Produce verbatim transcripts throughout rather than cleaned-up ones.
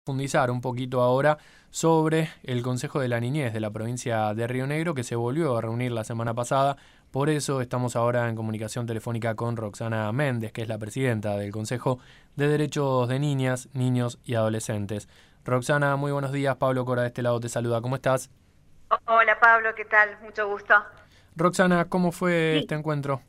profundizar un poquito ahora sobre el Consejo de la Niñez de la provincia de Río Negro, que se volvió a reunir la semana pasada. Por eso estamos ahora en comunicación telefónica con Roxana Méndez, que es la presidenta del Consejo de Derechos de Niñas, Niños y Adolescentes. Roxana, muy buenos días. Pablo Cora de este lado te saluda. ¿Cómo estás? Hola Pablo, ¿qué tal? Mucho gusto. Roxana, ¿cómo fue Sí. este encuentro?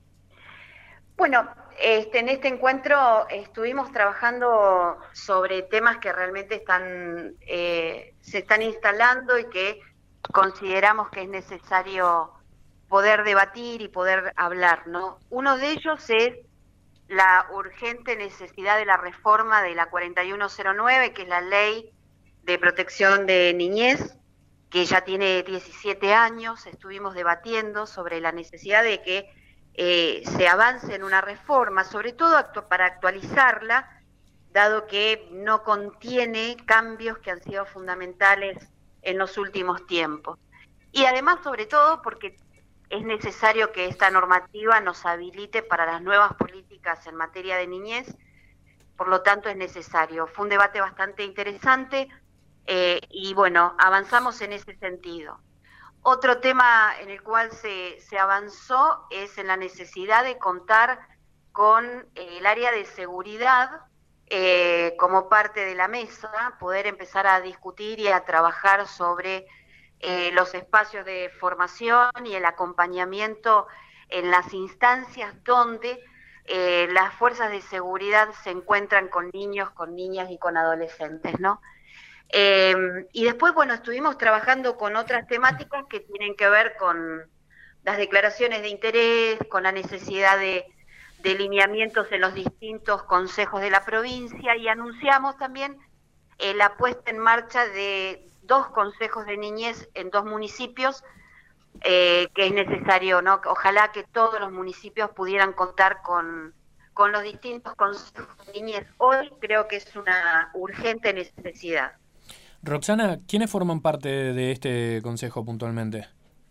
Bueno, este, en este encuentro estuvimos trabajando sobre temas que realmente están, eh, se están instalando y que consideramos que es necesario poder debatir y poder hablar, ¿no? Uno de ellos es la urgente necesidad de la reforma de la cuarenta y uno cero nueve, que es la ley de protección de niñez, que ya tiene diecisiete años. Estuvimos debatiendo sobre la necesidad de que eh, se avance en una reforma, sobre todo actu para actualizarla, dado que no contiene cambios que han sido fundamentales en los últimos tiempos. Y además, sobre todo, porque es necesario que esta normativa nos habilite para las nuevas políticas en materia de niñez, por lo tanto es necesario. Fue un debate bastante interesante eh, y bueno, avanzamos en ese sentido. Otro tema en el cual se, se avanzó es en la necesidad de contar con eh, el área de seguridad eh, como parte de la mesa, poder empezar a discutir y a trabajar sobre eh, los espacios de formación y el acompañamiento en las instancias donde eh, las fuerzas de seguridad se encuentran con niños, con niñas y con adolescentes, ¿no? Eh, y después, bueno, estuvimos trabajando con otras temáticas que tienen que ver con las declaraciones de interés, con la necesidad de, de lineamientos en los distintos consejos de la provincia, y anunciamos también eh, la puesta en marcha de dos consejos de niñez en dos municipios, eh, que es necesario, ¿no? Ojalá que todos los municipios pudieran contar con, con los distintos consejos de niñez. Hoy creo que es una urgente necesidad. Roxana, ¿quiénes forman parte de este consejo puntualmente?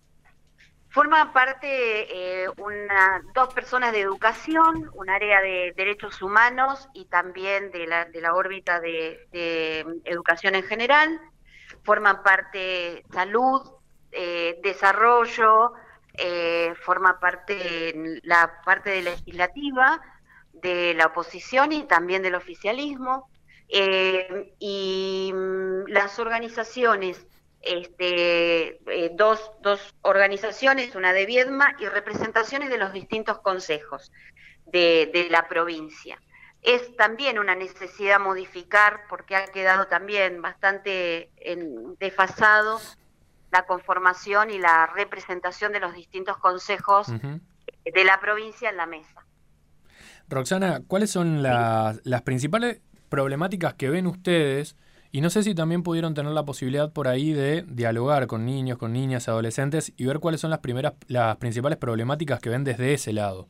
Forma parte eh, una, dos personas de educación, un área de derechos humanos y también de la, de la órbita de, de educación en general. Forman parte salud, eh, desarrollo, eh, forma parte la parte de legislativa, de la oposición y también del oficialismo. Eh, y mm, las organizaciones, este, eh, dos, dos organizaciones, una de Viedma y representaciones de los distintos consejos de, de la provincia. Es también una necesidad modificar porque ha quedado también bastante en, desfasado la conformación y la representación de los distintos consejos Uh-huh. de la provincia en la mesa. Roxana, ¿cuáles son ¿Sí? las, las principales problemáticas que ven ustedes? Y no sé si también pudieron tener la posibilidad por ahí de dialogar con niños, con niñas, adolescentes y ver cuáles son las primeras, las principales problemáticas que ven desde ese lado.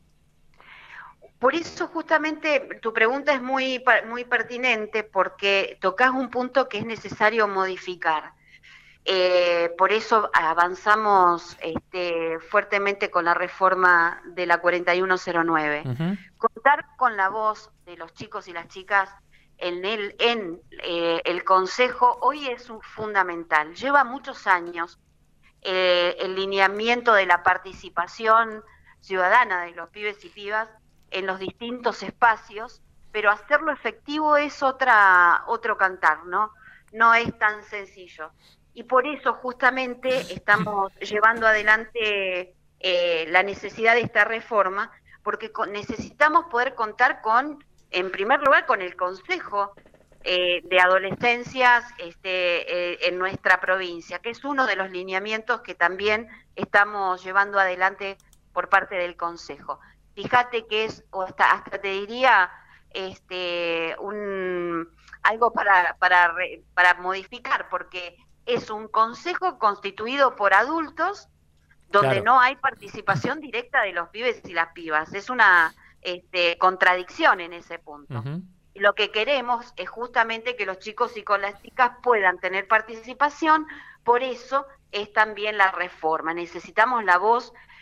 Por eso justamente tu pregunta es muy, muy pertinente, porque tocas un punto que es necesario modificar. Eh, por eso avanzamos este, fuertemente con la reforma de la cuarenta y uno cero nueve. Uh-huh. Contar con la voz de los chicos y las chicas en el, en, eh, el Consejo hoy es un fundamental. Lleva muchos años eh, el lineamiento de la participación ciudadana de los pibes y pibas en los distintos espacios, pero hacerlo efectivo es otra, otro cantar, ¿no? No es tan sencillo. Y por eso justamente estamos llevando adelante eh, la necesidad de esta reforma, porque con, necesitamos poder contar con, en primer lugar, con el Consejo eh, de Adolescencias este, eh, en nuestra provincia, que es uno de los lineamientos que también estamos llevando adelante por parte del Consejo. Fíjate que es, o hasta, hasta te diría, este, un, algo para, para, para modificar, porque es un consejo constituido por adultos donde Claro. no hay participación directa de los pibes y las pibas. Es una este, contradicción en ese punto. Uh-huh. Y lo que queremos es justamente que los chicos y con las chicas puedan tener participación, por eso es también la reforma. Necesitamos la voz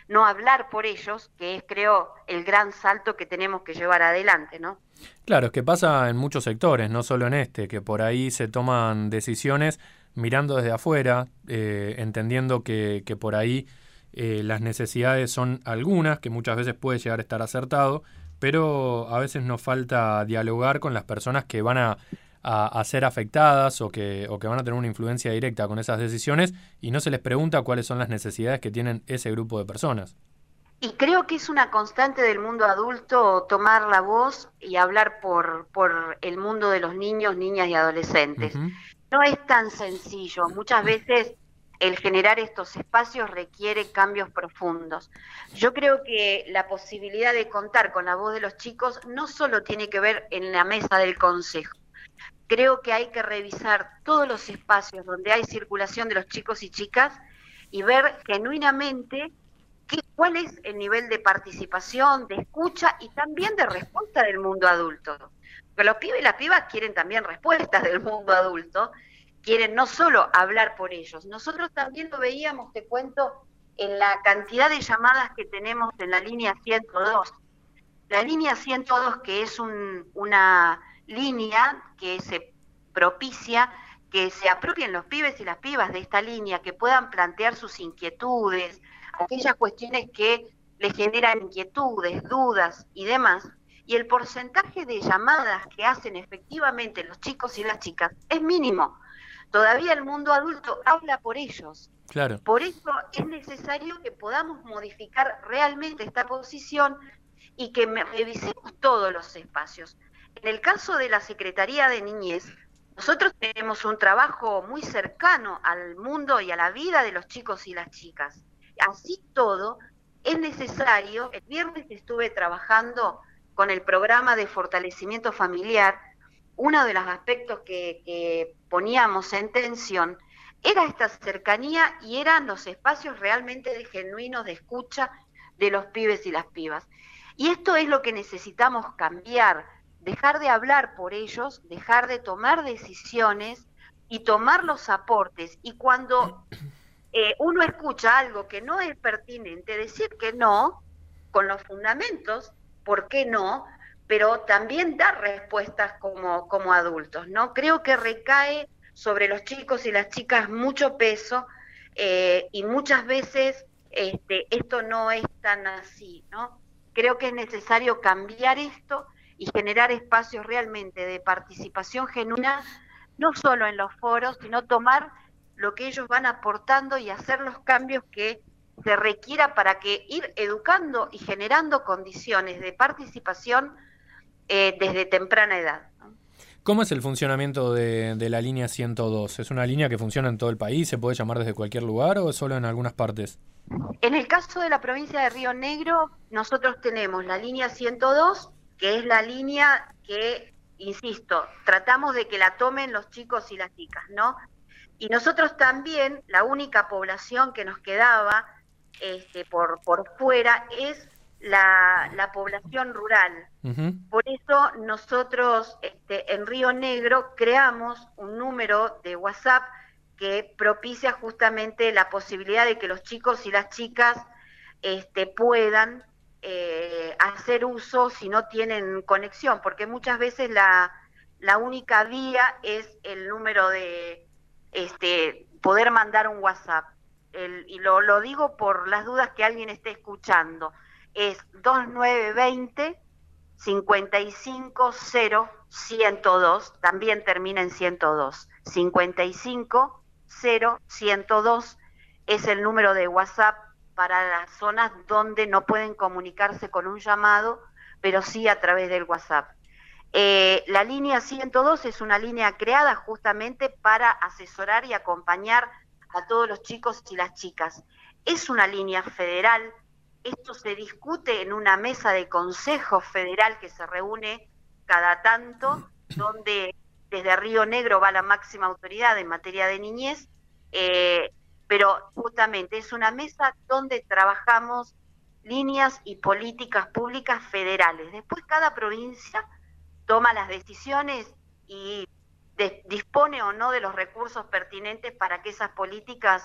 no hablar por ellos, que es, creo, el gran salto que tenemos que llevar adelante, ¿no? Claro, es que pasa en muchos sectores, no solo en este, que por ahí se toman decisiones mirando desde afuera, eh, entendiendo que, que por ahí eh, las necesidades son algunas, que muchas veces puede llegar a estar acertado, pero a veces nos falta dialogar con las personas que van a, a, a ser afectadas o que, o que van a tener una influencia directa con esas decisiones y no se les pregunta cuáles son las necesidades que tienen ese grupo de personas. Y creo que es una constante del mundo adulto tomar la voz y hablar por, por el mundo de los niños, niñas y adolescentes. Ujú. No es tan sencillo. Muchas veces el generar estos espacios requiere cambios profundos. Yo creo que la posibilidad de contar con la voz de los chicos no solo tiene que ver en la mesa del consejo. Creo que hay que revisar todos los espacios donde hay circulación de los chicos y chicas y ver genuinamente qué, cuál es el nivel de participación, de escucha y también de respuesta del mundo adulto. Porque los pibes y las pibas quieren también respuestas del mundo adulto, quieren no solo hablar por ellos. Nosotros también lo veíamos, te cuento, en la cantidad de llamadas que tenemos en la línea ciento dos. La línea ciento dos, que es un, una línea que se propicia que se apropien los pibes y las pibas de esta línea, que puedan plantear sus inquietudes, aquellas cuestiones que les generan inquietudes, dudas y demás, y el porcentaje de llamadas que hacen efectivamente los chicos y las chicas es mínimo. Todavía el mundo adulto habla por ellos. Claro. Por eso es necesario que podamos modificar realmente esta posición y que revisemos todos los espacios. En el caso de la Secretaría de Niñez, nosotros tenemos un trabajo muy cercano al mundo y a la vida de los chicos y las chicas. Así todo, es necesario, el viernes estuve trabajando con el programa de fortalecimiento familiar, uno de los aspectos que, que poníamos en tensión era esta cercanía y eran los espacios realmente de genuinos de escucha de los pibes y las pibas. Y esto es lo que necesitamos cambiar, dejar de hablar por ellos, dejar de tomar decisiones y tomar los aportes. Y cuando eh, uno escucha algo que no es pertinente, decir que no, con los fundamentos, ¿por qué no? Pero también dar respuestas como, como adultos, ¿no? Creo que recae sobre los chicos y las chicas mucho peso eh, y muchas veces este, esto no es tan así, ¿no? Creo que es necesario cambiar esto y generar espacios realmente de participación genuina, no solo en los foros, sino tomar lo que ellos van aportando y hacer los cambios que se requiera para que ir educando y generando condiciones de participación eh, desde temprana edad, ¿no? ¿Cómo es el funcionamiento de, de la línea ciento dos? ¿Es una línea que funciona en todo el país? ¿Se puede llamar desde cualquier lugar o es solo en algunas partes? En el caso de la provincia de Río Negro, nosotros tenemos la línea ciento dos, que es la línea que, insisto, tratamos de que la tomen los chicos y las chicas, ¿no? Y nosotros también, la única población que nos quedaba este, por, por fuera es la, la población rural. Uh-huh. Por eso nosotros este, en Río Negro creamos un número de WhatsApp que propicia justamente la posibilidad de que los chicos y las chicas este, puedan eh, hacer uso si no tienen conexión, porque muchas veces la, la única vía es el número de este, poder mandar un WhatsApp. El, y lo, lo digo por las dudas que alguien esté escuchando. Es dos nueve dos cero, cincuenta y cinco cero, ciento dos, también termina en ciento dos. cincuenta y cinco cero, ciento dos es el número de WhatsApp para las zonas donde no pueden comunicarse con un llamado, pero sí a través del WhatsApp. Eh, la línea ciento dos es una línea creada justamente para asesorar y acompañar a todos los chicos y las chicas. Es una línea federal. Esto se discute en una mesa de consejo federal que se reúne cada tanto, donde desde Río Negro va la máxima autoridad en materia de niñez, eh, pero justamente es una mesa donde trabajamos líneas y políticas públicas federales. Después cada provincia toma las decisiones y de, dispone o no de los recursos pertinentes para que esas políticas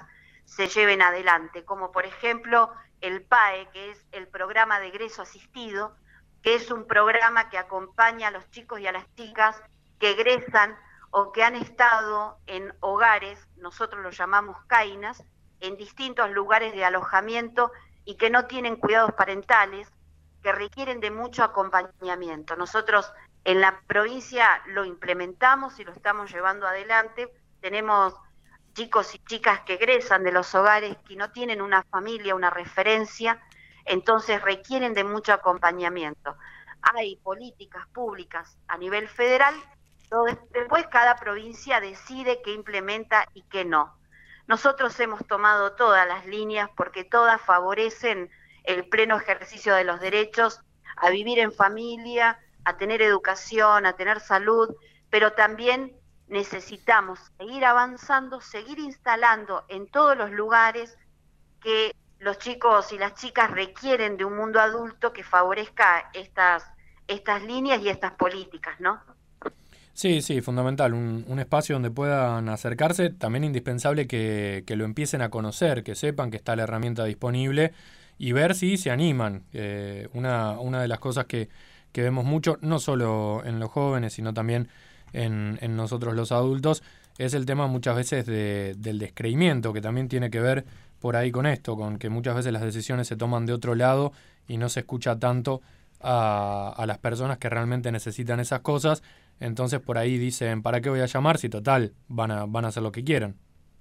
se lleven adelante, como por ejemplo el P A E, que es el programa de egreso asistido, que es un programa que acompaña a los chicos y a las chicas que egresan o que han estado en hogares, nosotros los llamamos CAINAS, en distintos lugares de alojamiento y que no tienen cuidados parentales, que requieren de mucho acompañamiento. Nosotros en la provincia lo implementamos y lo estamos llevando adelante. Tenemos chicos y chicas que egresan de los hogares que no tienen una familia, una referencia, entonces requieren de mucho acompañamiento. Hay políticas públicas a nivel federal, donde después cada provincia decide qué implementa y qué no. Nosotros hemos tomado todas las líneas porque todas favorecen el pleno ejercicio de los derechos a vivir en familia, a tener educación, a tener salud, pero también necesitamos seguir avanzando, seguir instalando en todos los lugares que los chicos y las chicas requieren de un mundo adulto que favorezca estas, estas líneas y estas políticas, ¿no? Sí, sí, fundamental. Un, un espacio donde puedan acercarse, también indispensable que, que lo empiecen a conocer, que sepan que está la herramienta disponible y ver si se animan. Eh, una, una de las cosas que, que vemos mucho, no solo en los jóvenes, sino también en, en nosotros los adultos, es el tema muchas veces de, del descreimiento, que también tiene que ver por ahí con esto, con que muchas veces las decisiones se toman de otro lado y no se escucha tanto a, a las personas que realmente necesitan esas cosas. Entonces por ahí dicen, ¿para qué voy a llamar si total van a, van a hacer lo que quieran?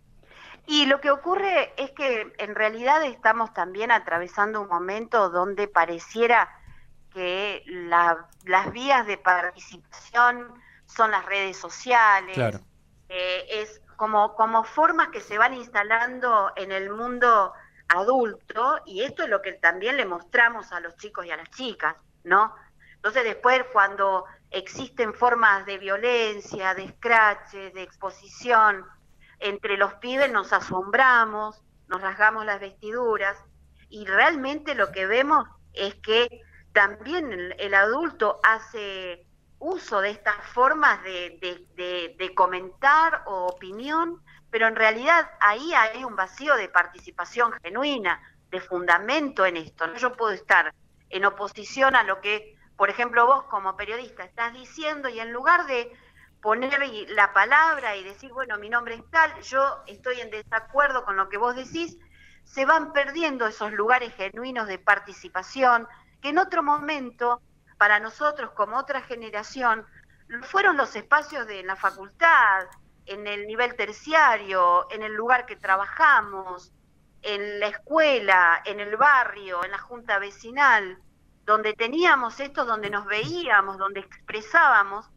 Y lo que ocurre es que en realidad estamos también atravesando un momento donde pareciera que la, las vías de participación son las redes sociales, claro. eh, es como, como formas que se van instalando en el mundo adulto, y esto es lo que también le mostramos a los chicos y a las chicas, ¿no? Entonces después cuando existen formas de violencia, de escraches, de exposición entre los pibes, nos asombramos, nos rasgamos las vestiduras, y realmente lo que vemos es que también el, el adulto hace uso de estas formas de, de, de, de comentar o opinión, pero en realidad ahí hay un vacío de participación genuina, de fundamento en esto, ¿no? Yo puedo estar en oposición a lo que, por ejemplo, vos como periodista estás diciendo, y en lugar de poner la palabra y decir, bueno, mi nombre es tal, yo estoy en desacuerdo con lo que vos decís, se van perdiendo esos lugares genuinos de participación, que en otro momento, para nosotros como otra generación, fueron los espacios de la facultad, en el nivel terciario, en el lugar que trabajamos, en la escuela, en el barrio, en la junta vecinal, donde teníamos esto, donde nos veíamos, donde expresábamos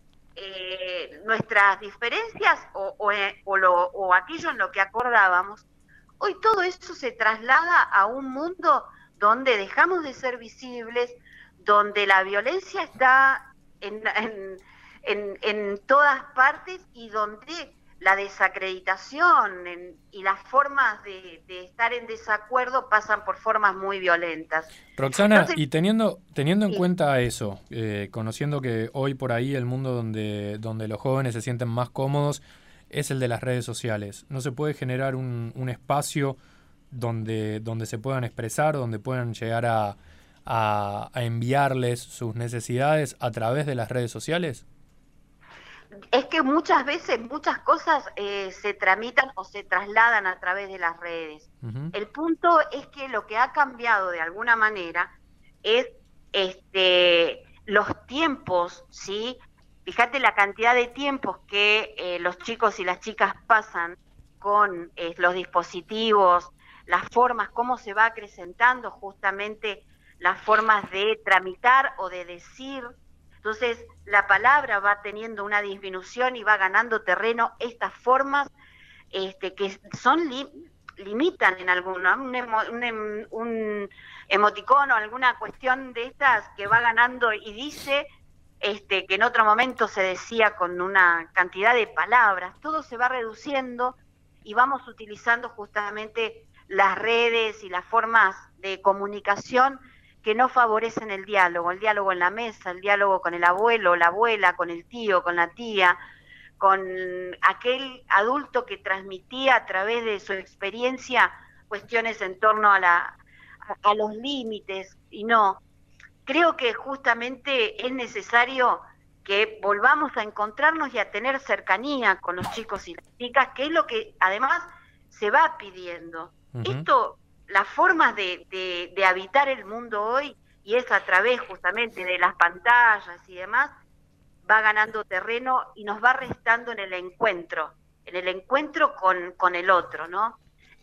eh, nuestras diferencias o, o, o, lo, o aquello en lo que acordábamos. Hoy todo eso se traslada a un mundo donde dejamos de ser visibles, donde la violencia está en, en, en, en todas partes, y donde la desacreditación en, y las formas de, de estar en desacuerdo pasan por formas muy violentas. Roxana, Entonces, y teniendo teniendo en sí. cuenta eso, eh, conociendo que hoy por ahí el mundo donde, donde los jóvenes se sienten más cómodos es el de las redes sociales, ¿no se puede generar un, un espacio donde, donde se puedan expresar, donde puedan llegar a, a, a enviarles sus necesidades a través de las redes sociales? Es que muchas veces muchas cosas eh, se tramitan o se trasladan a través de las redes. Uh-huh. El punto es que lo que ha cambiado de alguna manera es este, los tiempos, ¿sí? Fíjate la cantidad de tiempos que eh, los chicos y las chicas pasan con eh, los dispositivos, las formas, cómo se va acrecentando justamente las formas de tramitar o de decir. Entonces, la palabra va teniendo una disminución y va ganando terreno estas formas este, que son li, limitan en alguna, un, emo, un, un emoticono, alguna cuestión de estas que va ganando y dice este, que en otro momento se decía con una cantidad de palabras. Todo se va reduciendo y vamos utilizando justamente las redes y las formas de comunicación que no favorecen el diálogo, el diálogo en la mesa, el diálogo con el abuelo, la abuela, con el tío, con la tía, con aquel adulto que transmitía a través de su experiencia cuestiones en torno a, la, a, a los límites, y no. Creo que justamente es necesario que volvamos a encontrarnos y a tener cercanía con los chicos y las chicas, que es lo que además se va pidiendo. Uh-huh. Esto, las formas de, de, de habitar el mundo hoy, y es a través justamente de las pantallas y demás, va ganando terreno y nos va restando en el encuentro, en el encuentro con, con el otro, ¿no?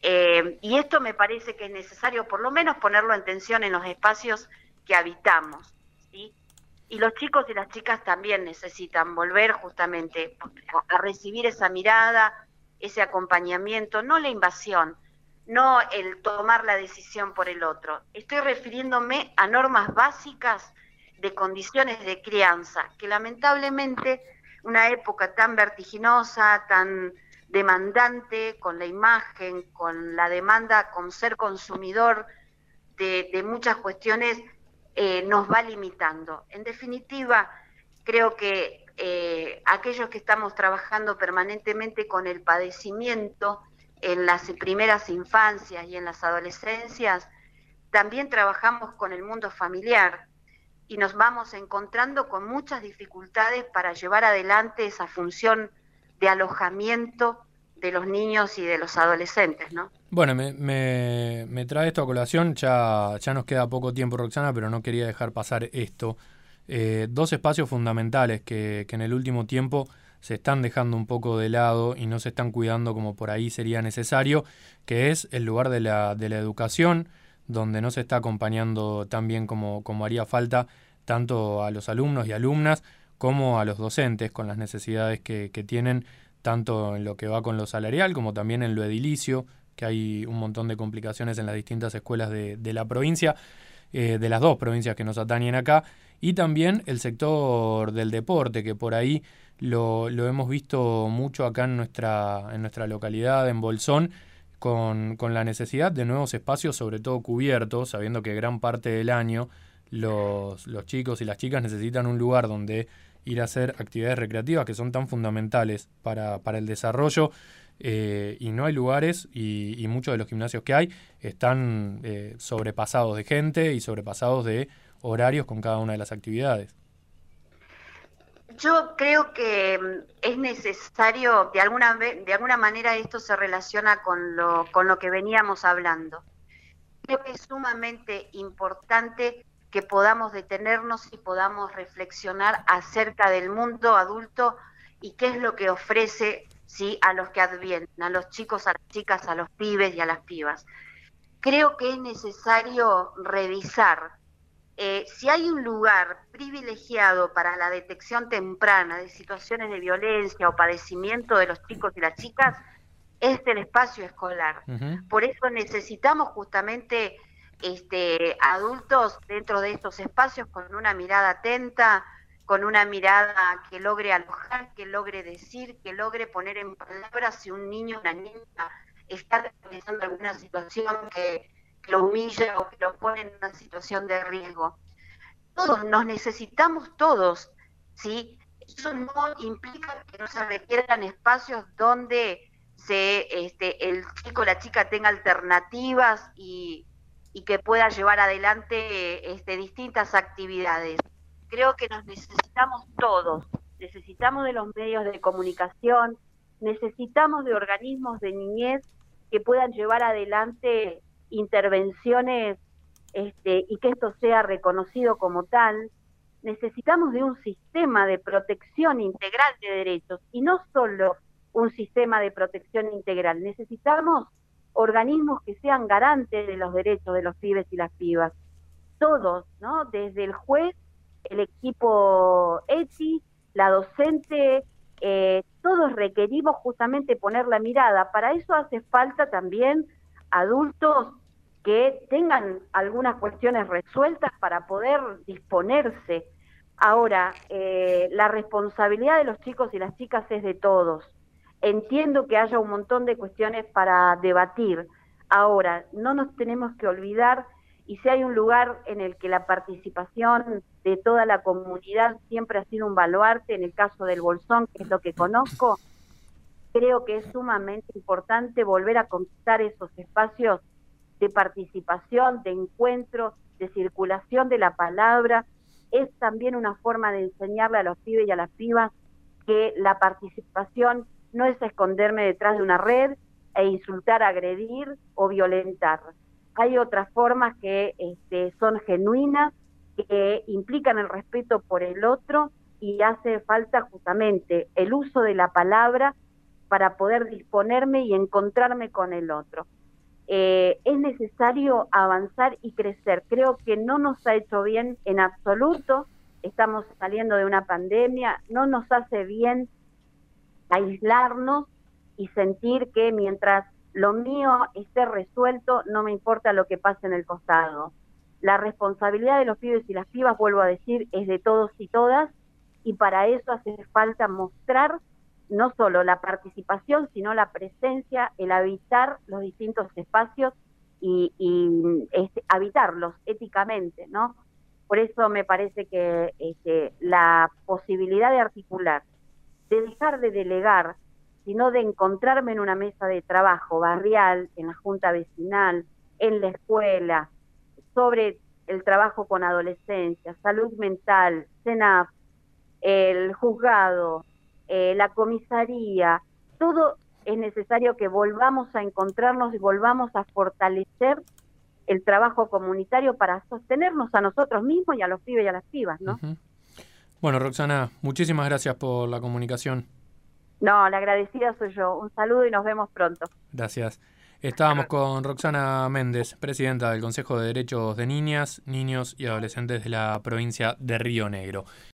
Eh, y esto me parece que es necesario por lo menos ponerlo en tensión en los espacios que habitamos, ¿sí? Y los chicos y las chicas también necesitan volver justamente a, a recibir esa mirada, ese acompañamiento, no la invasión, no el tomar la decisión por el otro. Estoy refiriéndome a normas básicas de condiciones de crianza, que lamentablemente una época tan vertiginosa, tan demandante, con la imagen, con la demanda, con ser consumidor de, de muchas cuestiones, eh, nos va limitando. En definitiva, creo que eh, aquellos que estamos trabajando permanentemente con el padecimiento en las primeras infancias y en las adolescencias, también trabajamos con el mundo familiar, y nos vamos encontrando con muchas dificultades para llevar adelante esa función de alojamiento de los niños y de los adolescentes, ¿no? Bueno, me, me, me trae esto a colación, ya, ya nos queda poco tiempo, Roxana, pero no quería dejar pasar esto. Eh, dos espacios fundamentales que, que en el último tiempo se están dejando un poco de lado y no se están cuidando como por ahí sería necesario, que es el lugar de la, de la educación, donde no se está acompañando tan bien como, como haría falta tanto a los alumnos y alumnas como a los docentes con las necesidades que, que tienen, tanto en lo que va con lo salarial como también en lo edilicio, que hay un montón de complicaciones en las distintas escuelas de, de la provincia, eh, de las dos provincias que nos atañen acá, y también el sector del deporte, que por ahí lo, lo hemos visto mucho acá en nuestra, en nuestra localidad, en Bolsón, Con, con la necesidad de nuevos espacios, sobre todo cubiertos, sabiendo que gran parte del año los, los chicos y las chicas necesitan un lugar donde ir a hacer actividades recreativas que son tan fundamentales para, para el desarrollo, eh, y no hay lugares, y, y muchos de los gimnasios que hay están eh, sobrepasados de gente y sobrepasados de horarios con cada una de las actividades. Yo creo que es necesario, de alguna de alguna manera esto se relaciona con lo, con lo que veníamos hablando. Creo que es sumamente importante que podamos detenernos y podamos reflexionar acerca del mundo adulto y qué es lo que ofrece, ¿sí?, a los que advienen, a los chicos, a las chicas, a los pibes y a las pibas. Creo que es necesario revisar Eh, si hay un lugar privilegiado para la detección temprana de situaciones de violencia o padecimiento de los chicos y las chicas, es el espacio escolar. Uh-huh. Por eso necesitamos justamente este, adultos dentro de estos espacios con una mirada atenta, con una mirada que logre alojar, que logre decir, que logre poner en palabras si un niño o una niña está realizando alguna situación que lo humilla o que lo pone en una situación de riesgo. Todos nos necesitamos todos, ¿sí? Eso no implica que no se requieran espacios donde se, este, el chico o la chica tenga alternativas y, y que pueda llevar adelante este, distintas actividades. Creo que nos necesitamos todos, necesitamos de los medios de comunicación, necesitamos de organismos de niñez que puedan llevar adelante intervenciones este, y que esto sea reconocido como tal. Necesitamos de un sistema de protección integral de derechos y no solo un sistema de protección integral, necesitamos organismos que sean garantes de los derechos de los pibes y las pibas, todos, ¿no? Desde el juez, el equipo ETI, la docente, eh, todos requerimos justamente poner la mirada. Para eso hace falta también adultos que tengan algunas cuestiones resueltas para poder disponerse. Ahora, eh, la responsabilidad de los chicos y las chicas es de todos. Entiendo que haya un montón de cuestiones para debatir. Ahora, no nos tenemos que olvidar y si hay un lugar en el que la participación de toda la comunidad siempre ha sido un baluarte, en el caso del Bolsón, que es lo que conozco, creo que es sumamente importante volver a conquistar esos espacios de participación, de encuentro, de circulación de la palabra. Es también una forma de enseñarle a los pibes y a las pibas que la participación no es esconderme detrás de una red e insultar, agredir o violentar. Hay otras formas que este, son genuinas, que implican el respeto por el otro, y hace falta justamente el uso de la palabra para poder disponerme y encontrarme con el otro. Eh, es necesario avanzar y crecer. Creo que no nos ha hecho bien en absoluto, estamos saliendo de una pandemia, no nos hace bien aislarnos y sentir que mientras lo mío esté resuelto, no me importa lo que pase en el costado. La responsabilidad de los pibes y las pibas, vuelvo a decir, es de todos y todas, y para eso hace falta mostrar no solo la participación, sino la presencia, el habitar los distintos espacios y, y este, habitarlos éticamente, ¿no? Por eso me parece que este, la posibilidad de articular, de dejar de delegar, sino de encontrarme en una mesa de trabajo barrial, en la junta vecinal, en la escuela, sobre el trabajo con adolescencia, salud mental, CENAF, el juzgado, eh, la comisaría, todo es necesario que volvamos a encontrarnos y volvamos a fortalecer el trabajo comunitario para sostenernos a nosotros mismos y a los pibes y a las pibas, ¿no? Uh-huh. Bueno, Roxana, muchísimas gracias por la comunicación. No, la agradecida soy yo. Un saludo y nos vemos pronto. Gracias. Estábamos con Roxana Méndez, presidenta del Consejo de Derechos de Niñas, Niños y Adolescentes de la provincia de Río Negro.